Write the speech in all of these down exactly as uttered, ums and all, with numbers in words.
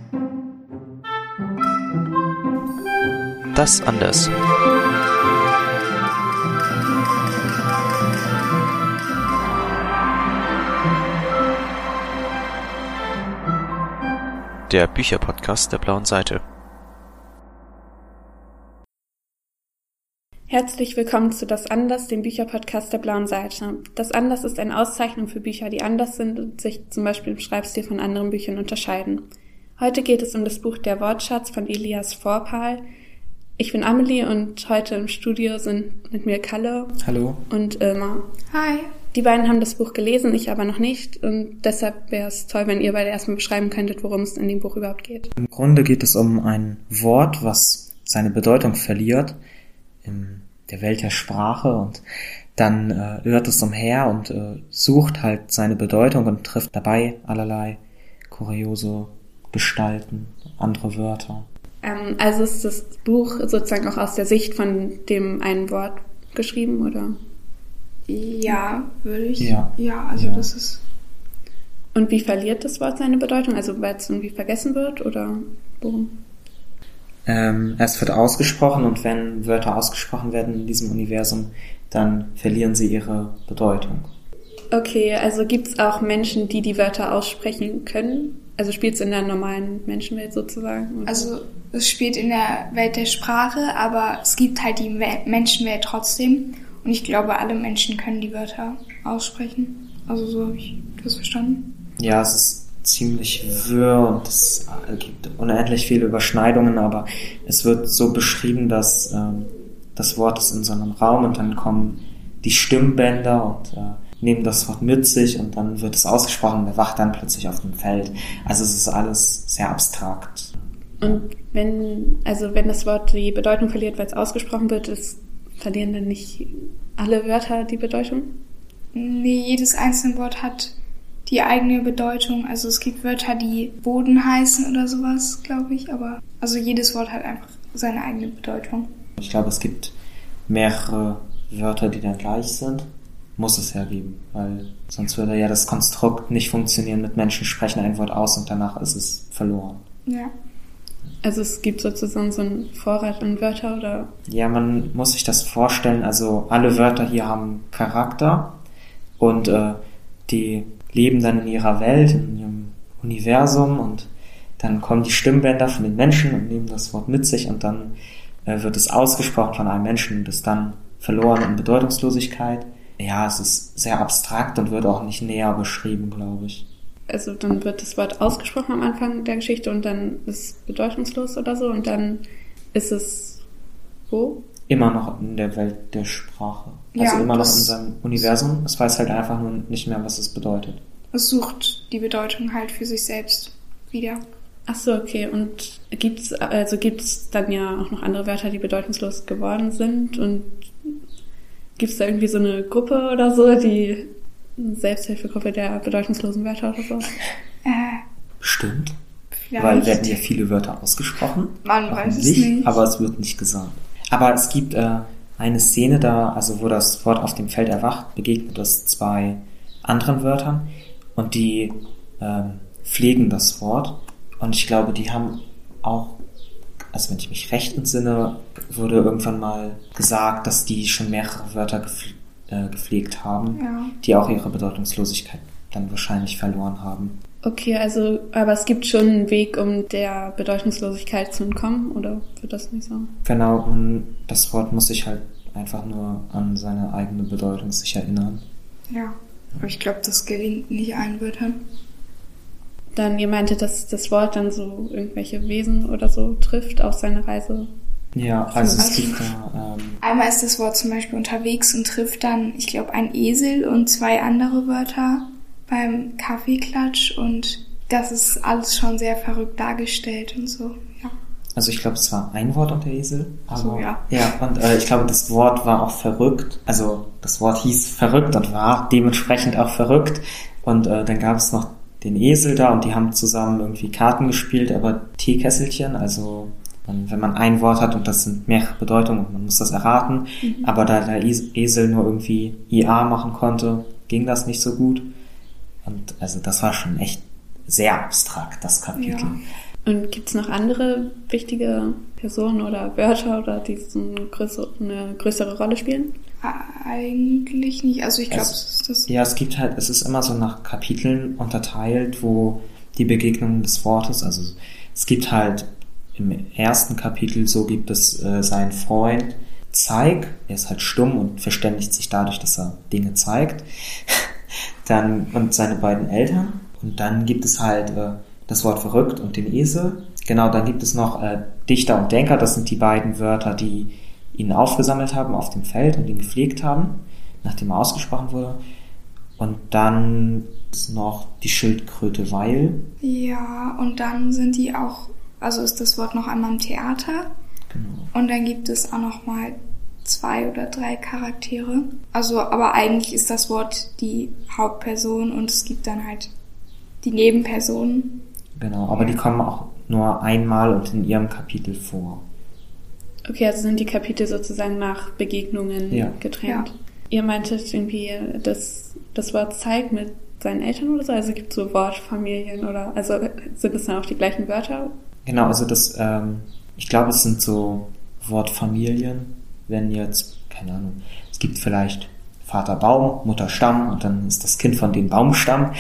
Das anders. Der Bücherpodcast der Blauen Seite. Herzlich willkommen zu Das Anders, dem Bücherpodcast der Blauen Seite. Das Anders ist eine Auszeichnung für Bücher, die anders sind und sich zum Beispiel im Schreibstil von anderen Büchern unterscheiden. Heute geht es um das Buch Der Wortschatz von Elias Vorpahl. Ich bin Amelie und heute im Studio sind mit mir Kalle. Hallo. Und Irma. Hi. Die beiden haben das Buch gelesen, ich aber noch nicht. Und deshalb wäre es toll, wenn ihr beide erstmal beschreiben könntet, worum es in dem Buch überhaupt geht. Im Grunde geht es um ein Wort, was seine Bedeutung verliert in der Welt der Sprache. Und dann äh, irrt es umher und äh, sucht halt seine Bedeutung und trifft dabei allerlei kuriose Gestalten, andere Wörter. Ähm, also ist das Buch sozusagen auch aus der Sicht von dem einen Wort geschrieben, oder? Ja, würde ich. Ja, ja also ja. das ist... Und wie verliert das Wort seine Bedeutung? Also weil es irgendwie vergessen wird, oder worum? Ähm, es wird ausgesprochen und wenn Wörter ausgesprochen werden in diesem Universum, dann verlieren sie ihre Bedeutung. Okay, also gibt es auch Menschen, die die Wörter aussprechen können? Also spielt es in der normalen Menschenwelt sozusagen? Oder? Also es spielt in der Welt der Sprache, aber es gibt halt die We- Menschenwelt trotzdem. Und ich glaube, alle Menschen können die Wörter aussprechen. Also so habe ich das verstanden. Ja, es ist ziemlich wirr und es gibt unendlich viele Überschneidungen, aber es wird so beschrieben, dass ähm, das Wort ist in so einem Raum und dann kommen die Stimmbänder und äh, nehmen das Wort mit sich und dann wird es ausgesprochen und erwacht dann plötzlich auf dem Feld. Also es ist alles sehr abstrakt. Und wenn, also wenn das Wort die Bedeutung verliert, weil es ausgesprochen wird, ist, verlieren dann nicht alle Wörter die Bedeutung? Nee, jedes einzelne Wort hat die eigene Bedeutung. Also es gibt Wörter, die Boden heißen oder sowas, glaube ich. Aber also jedes Wort hat einfach seine eigene Bedeutung. Ich glaube, es gibt mehrere Wörter, die dann gleich sind. Muss es ja geben, weil sonst würde ja das Konstrukt nicht funktionieren. Mit Menschen sprechen ein Wort aus und danach ist es verloren. Ja. Also es gibt sozusagen so einen Vorrat an Wörter, oder? Ja, man muss sich das vorstellen. Also alle Wörter hier haben Charakter und äh, die leben dann in ihrer Welt, in ihrem Universum und dann kommen die Stimmbänder von den Menschen und nehmen das Wort mit sich und dann äh, wird es ausgesprochen von einem Menschen und ist dann verloren in Bedeutungslosigkeit. Ja, es ist sehr abstrakt und wird auch nicht näher beschrieben, glaube ich. Also dann wird das Wort ausgesprochen am Anfang der Geschichte und dann ist es bedeutungslos oder so und dann ist es wo? Immer noch in der Welt der Sprache. Also Ja, immer noch in das- seinem Universum. Es weiß halt einfach nur nicht mehr, was es bedeutet. Es sucht die Bedeutung halt für sich selbst wieder. Ach so, okay. Und gibt's also gibt's dann ja auch noch andere Wörter, die bedeutungslos geworden sind und gibt's da irgendwie so eine Gruppe oder so, die Selbsthilfegruppe der bedeutungslosen Wörter oder so? Äh, Bestimmt. vielleicht. Weil werden hier viele Wörter ausgesprochen. Man weiß es Hoffentlich, nicht. Aber es wird nicht gesagt. Aber es gibt äh, eine Szene da, also wo das Wort auf dem Feld erwacht, begegnet es zwei anderen Wörtern und die ähm, pflegen das Wort. Und ich glaube, die haben auch, also wenn ich mich recht entsinne, wurde irgendwann mal gesagt, dass die schon mehrere Wörter gepflegt gepflegt haben, Ja. die auch ihre Bedeutungslosigkeit dann wahrscheinlich verloren haben. Okay, also, aber es gibt schon einen Weg, um der Bedeutungslosigkeit zu entkommen, oder wird das nicht so? Genau, und das Wort muss sich halt einfach nur an seine eigene Bedeutung sich erinnern. Ja. Aber ich glaube, das gelingt nicht allen Wörtern. Dann, ihr meintet, dass das Wort dann so irgendwelche Wesen oder so trifft auf seine Reise. Ja, also es Also- gibt da, ähm, Einmal ist das Wort zum Beispiel unterwegs und trifft dann, ich glaube, ein Esel und zwei andere Wörter beim Kaffeeklatsch und das ist alles schon sehr verrückt dargestellt und so, ja. also ich glaube, es war ein Wort und der Esel. Aber, So, ja. Ja, und äh, ich glaube, das Wort war auch verrückt. Also das Wort hieß verrückt und war dementsprechend auch verrückt. Und äh, dann gab es noch den Esel da und die haben zusammen irgendwie Karten gespielt, aber Teekesselchen, also Und wenn man ein Wort hat und das sind mehrere Bedeutungen und man muss das erraten, mhm. aber da der Esel nur irgendwie I A machen konnte, ging das nicht so gut. Und also das war schon echt sehr abstrakt, das Kapitel. Ja. Und gibt es noch andere wichtige Personen oder Wörter oder die so eine größere, eine größere Rolle spielen? Eigentlich nicht. Also ich glaube, Es- es ist das. Ja, es gibt halt, es ist immer so nach Kapiteln unterteilt, wo die Begegnung des Wortes, also es gibt halt im ersten Kapitel, so gibt es äh, seinen Freund Zeig, er ist halt stumm und verständigt sich dadurch, dass er Dinge zeigt. Dann und seine beiden Eltern. Und dann gibt es halt äh, das Wort verrückt und den Esel. Genau, dann gibt es noch äh, Dichter und Denker, das sind die beiden Wörter, die ihn aufgesammelt haben auf dem Feld und ihn gepflegt haben, nachdem er ausgesprochen wurde. Und dann ist noch die Schildkröte Weil. Ja, und dann sind die auch, also ist das Wort noch einmal im Theater. Genau. Und dann gibt es auch noch mal zwei oder drei Charaktere. Also, aber eigentlich ist das Wort die Hauptperson und es gibt dann halt die Nebenpersonen. Genau, aber die kommen auch nur einmal und in ihrem Kapitel vor. Okay, also sind die Kapitel sozusagen nach Begegnungen Ja. getrennt. Ja. Ihr meintet irgendwie, dass das Wort zeigt mit seinen Eltern oder so? Also gibt es so Wortfamilien oder, also sind es dann auch die gleichen Wörter? Genau, also das, ähm, ich glaube, es sind so Wortfamilien, wenn jetzt, keine Ahnung, es gibt vielleicht Vater Baum, Mutter Stamm und dann ist das Kind von dem Baumstamm.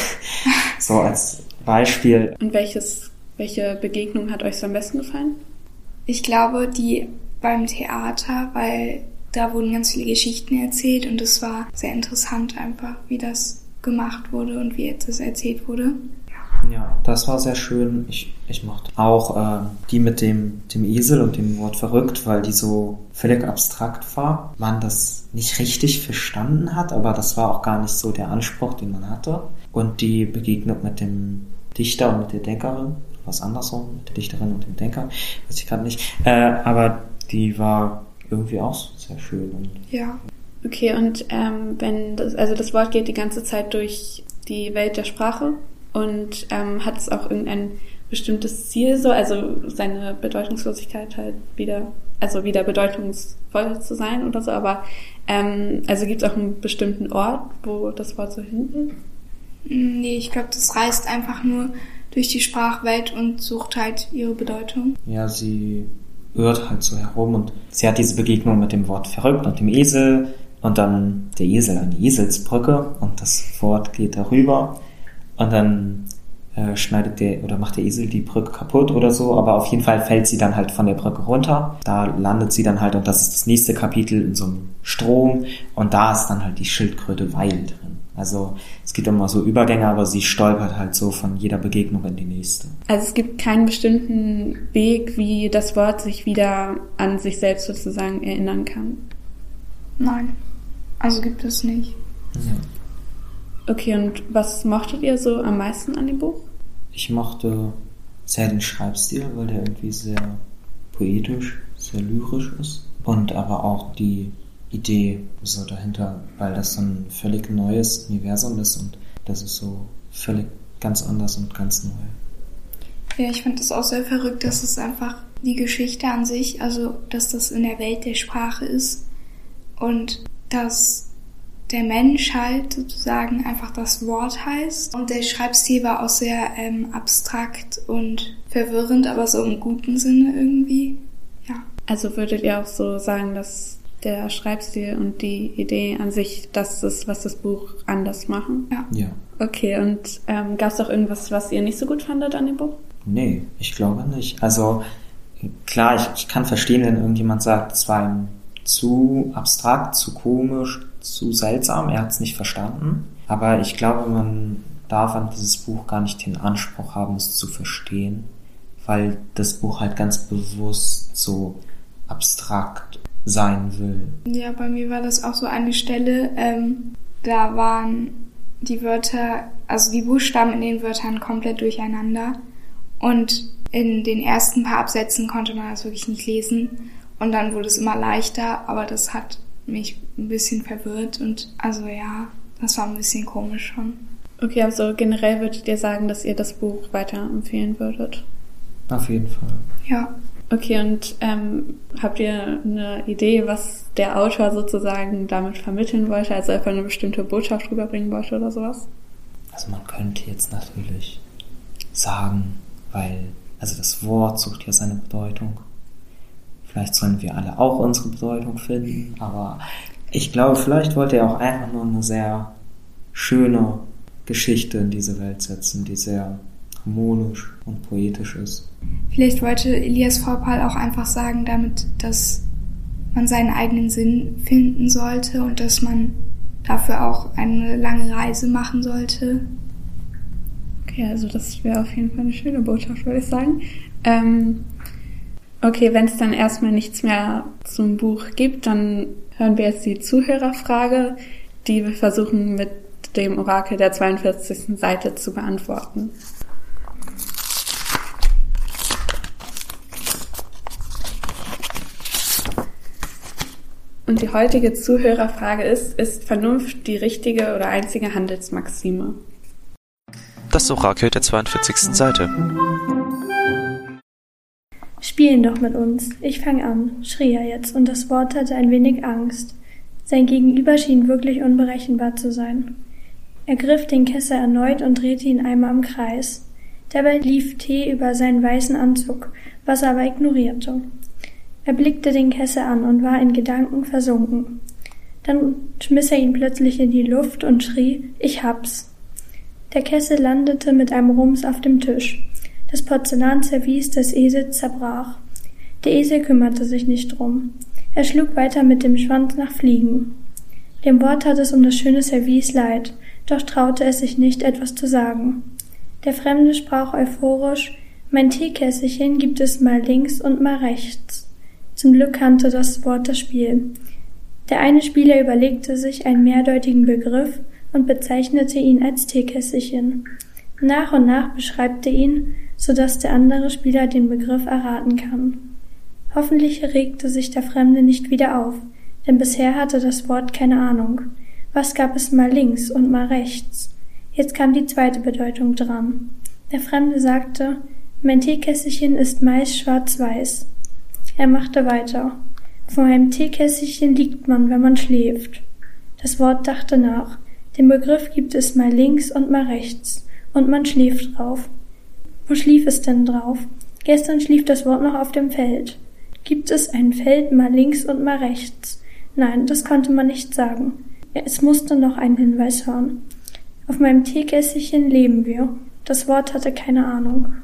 So als Beispiel. Und welches, welche Begegnung hat euch so am besten gefallen? Ich glaube, die beim Theater, weil da wurden ganz viele Geschichten erzählt und es war sehr interessant einfach, wie das gemacht wurde und wie das erzählt wurde. Ja, das war sehr schön. Ich, ich mochte auch äh, die mit dem, dem Esel und dem Wort verrückt, weil die so völlig abstrakt war. Man das nicht richtig verstanden hat, aber das war auch gar nicht so der Anspruch, den man hatte. Und die Begegnung mit dem Dichter und mit der Denkerin, was andersrum, mit der Dichterin und dem Denker, weiß ich gerade nicht. Äh, aber die war irgendwie auch sehr schön. Und Ja. Okay, und ähm, wenn das, also das Wort geht die ganze Zeit durch die Welt der Sprache und ähm, hat es auch irgendein bestimmtes Ziel so, also seine Bedeutungslosigkeit halt wieder, also wieder bedeutungsvoll zu sein oder so, aber ähm, also gibt es auch einen bestimmten Ort, wo das Wort so hin will? Nee, ich glaube, das reist einfach nur durch die Sprachwelt und sucht halt ihre Bedeutung. ja, sie irrt halt so herum und sie hat diese Begegnung mit dem Wort verrückt und dem Esel und dann der Esel eine Eselsbrücke und das Wort geht darüber und dann äh, schneidet der oder macht der Esel die Brücke kaputt oder so, aber auf jeden Fall fällt sie dann halt von der Brücke runter. Da landet sie dann halt und das ist das nächste Kapitel in so einem Strom und da ist dann halt die Schildkröte Weil drin. Also es gibt immer so Übergänge, aber sie stolpert halt so von jeder Begegnung in die nächste. Also es gibt keinen bestimmten Weg, wie das Wort sich wieder an sich selbst sozusagen erinnern kann. Nein, also gibt es nicht. Ja. Okay, und was mochtet ihr so am meisten an dem Buch? Ich mochte sehr den Schreibstil, weil der irgendwie sehr poetisch, sehr lyrisch ist. Und aber auch die Idee so dahinter, weil das so ein völlig neues Universum ist und das ist so völlig ganz anders und ganz neu. Ja, ich finde das auch sehr verrückt, dass es einfach die Geschichte an sich, also dass das in der Welt der Sprache ist und dass der Mensch halt sozusagen einfach das Wort heißt. Und der Schreibstil war auch sehr ähm, abstrakt und verwirrend, aber so im guten Sinne irgendwie. Ja. Also würdet ihr auch so sagen, dass der Schreibstil und die Idee an sich das ist, was das Buch anders machen? Ja. Ja. Okay, und ähm, gab es auch irgendwas, was ihr nicht so gut fandet an dem Buch? Nee, ich glaube nicht. Also klar, ich, ich kann verstehen, wenn irgendjemand sagt, es war ihm zu abstrakt, zu komisch, zu seltsam, er hat es nicht verstanden. Aber ich glaube, man darf an dieses Buch gar nicht den Anspruch haben, es zu verstehen, weil das Buch halt ganz bewusst so abstrakt sein will. Ja, bei mir war das auch so eine Stelle, ähm, da waren die Wörter, also die Buchstaben in den Wörtern komplett durcheinander und in den ersten paar Absätzen konnte man das wirklich nicht lesen und dann wurde es immer leichter, aber das hat mich ein bisschen verwirrt und also ja, das war ein bisschen komisch schon. Okay, also generell würdet ihr sagen, dass ihr das Buch weiterempfehlen würdet? Auf jeden Fall. Ja. Okay, und ähm, habt ihr eine Idee, was der Autor sozusagen damit vermitteln wollte? Also einfach eine bestimmte Botschaft rüberbringen wollte oder sowas? Also man könnte jetzt natürlich sagen, weil Also das Wort sucht ja seine Bedeutung. Vielleicht sollen wir alle auch unsere Bedeutung finden, aber ich glaube, vielleicht wollte er auch einfach nur eine sehr schöne Geschichte in diese Welt setzen, die sehr harmonisch und poetisch ist. Vielleicht wollte Elias Vorpal auch einfach sagen damit, dass man seinen eigenen Sinn finden sollte und dass man dafür auch eine lange Reise machen sollte. Okay, also das wäre auf jeden Fall eine schöne Botschaft, würde ich sagen. Ähm, okay, wenn es dann erstmal nichts mehr zum Buch gibt, dann hören wir jetzt die Zuhörerfrage, die wir versuchen mit dem Orakel der zweiundvierzigsten Seite zu beantworten. Und die heutige Zuhörerfrage ist, ist Vernunft die richtige oder einzige Handelsmaxime? Das Orakel der zweiundvierzigsten Seite. Spielen doch mit uns. Ich fang an, schrie er jetzt, und das Wort hatte ein wenig Angst. Sein Gegenüber schien wirklich unberechenbar zu sein. Er griff den Kessel erneut und drehte ihn einmal im Kreis. Dabei lief Tee über seinen weißen Anzug, was er aber ignorierte. Er blickte den Kessel an und war in Gedanken versunken. Dann schmiss er ihn plötzlich in die Luft und schrie, »Ich hab's!« Der Kessel landete mit einem Rums auf dem Tisch. Das Porzellanservice des Esels zerbrach. Der Esel kümmerte sich nicht drum. Er schlug weiter mit dem Schwanz nach Fliegen. Dem Wort tat es um das schöne Service leid, doch traute es sich nicht, etwas zu sagen. Der Fremde sprach euphorisch, »Mein Teekesselchen gibt es mal links und mal rechts.« Zum Glück kannte das Wort das Spiel. Der eine Spieler überlegte sich einen mehrdeutigen Begriff und bezeichnete ihn als Teekesselchen. Nach und nach beschreibt er ihn, so dass der andere Spieler den Begriff erraten kann. Hoffentlich regte sich der Fremde nicht wieder auf, denn bisher hatte das Wort keine Ahnung. Was gab es mal links und mal rechts? Jetzt kam die zweite Bedeutung dran. Der Fremde sagte, mein Teekesselchen ist meist schwarz-weiß. Er machte weiter. Vor einem Teekesselchen liegt man, wenn man schläft. Das Wort dachte nach. Den Begriff gibt es mal links und mal rechts. Und man schläft drauf. Wo schlief es denn drauf? Gestern schlief das Wort noch auf dem Feld. Gibt es ein Feld mal links und mal rechts? Nein, das konnte man nicht sagen. Es musste noch einen Hinweis hören. Auf meinem Teekesselchen leben wir. Das Wort hatte keine Ahnung.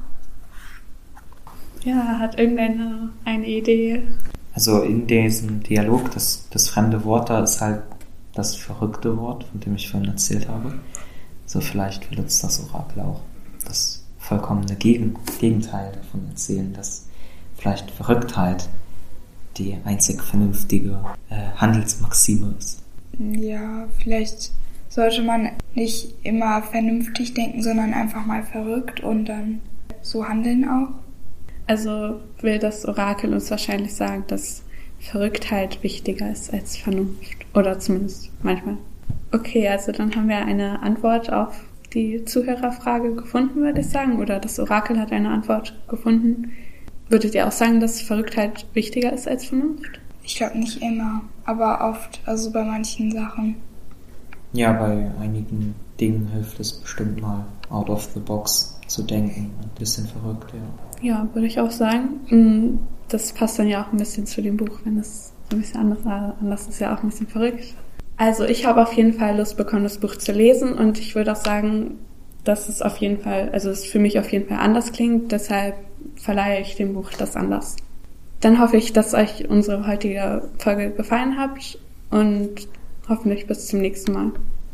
Ja, hat irgendeine eine Idee? Also in diesem Dialog, das, das fremde Wort da ist halt das verrückte Wort, von dem ich vorhin erzählt habe. So vielleicht will uns das Orakel auch das vollkommene Gegen, Gegenteil davon erzählen, dass vielleicht Verrücktheit die einzig vernünftige äh, Handelsmaxime ist. Ja, vielleicht sollte man nicht immer vernünftig denken, sondern einfach mal verrückt und dann so handeln auch. Also will das Orakel uns wahrscheinlich sagen, dass Verrücktheit wichtiger ist als Vernunft. Oder zumindest manchmal. Okay, also dann haben wir eine Antwort auf die Zuhörerfrage gefunden, würde ich sagen. Oder das Orakel hat eine Antwort gefunden. Würdet ihr auch sagen, dass Verrücktheit wichtiger ist als Vernunft? Ich glaube nicht immer, aber oft, also bei manchen Sachen. Ja, bei einigen Dingen hilft es bestimmt mal, out of the box zu denken. Ein bisschen verrückt, ja. Ja, würde ich auch sagen. Das passt dann ja auch ein bisschen zu dem Buch, wenn es so ein bisschen anders, anders ist, ja auch ein bisschen verrückt. Also ich habe auf jeden Fall Lust bekommen, das Buch zu lesen und ich würde auch sagen, dass es auf jeden Fall, also es für mich auf jeden Fall anders klingt, deshalb verleihe ich dem Buch das anders. Dann hoffe ich, dass euch unsere heutige Folge gefallen hat und hoffentlich bis zum nächsten Mal.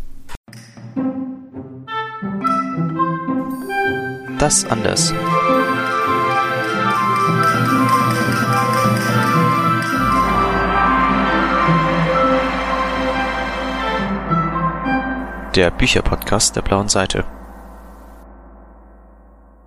Das anders. Der Bücherpodcast der Blauen Seite.